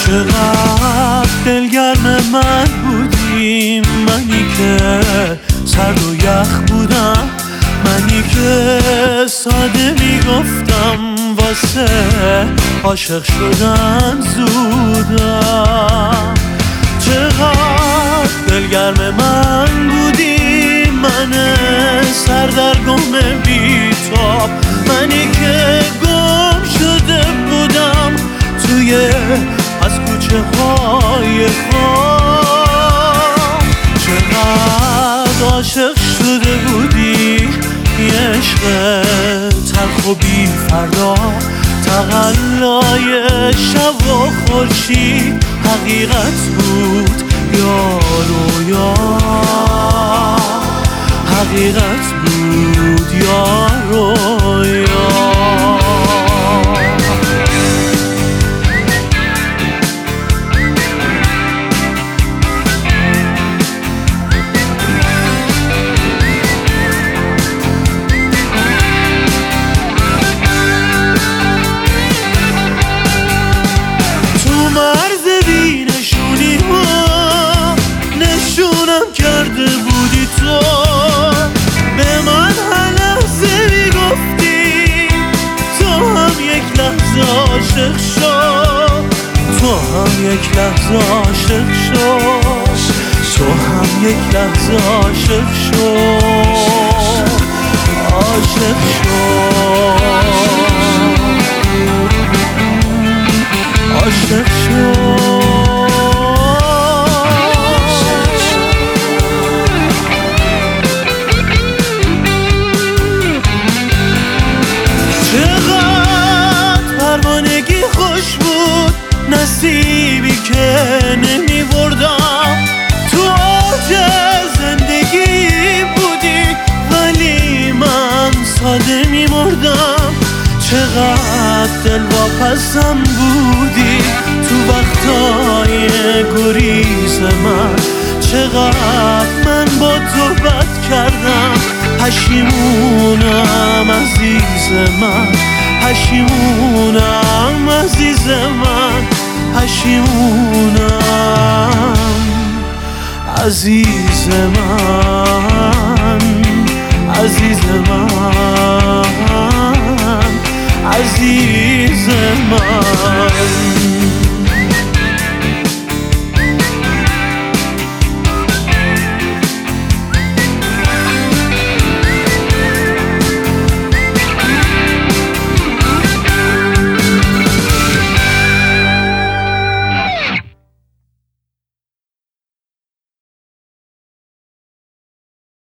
چقدر دلگرم من بودی، منی که سرد و یخ بودم، منی که ساده میگفتم واسه عاشق شدن زودم. چقدر دلگرم من بودی، من سردرگم بی‌تاب، منی که گم شده بودم توی از کوچه های خواب. چقدر عاشق شده بودی، یه عشق تلخ و بی فردا، تقلای شب و خورشید حقیقت بود یا رویا، حقیقت بود یا رویا. کرده بودی تو به من هر لحظه میگفتی تو هم یک لحظه عاشق شو، تو هم یک لحظه عاشق شو، تو هم یک لحظه عاشق شو، عاشق شو، عاشق شو. خوش بود نصیبی که نمی بردم، تو اوج زندگی بودی ولی من ساده می مردم. چقدر دلواپسم بودی تو وقتای گریز من، چقدر من با تو بد کردم، پشیمونم عزیز من، پشیمونم عزیز من، پشیمونم عزیز من، عزیز من، عزیز من.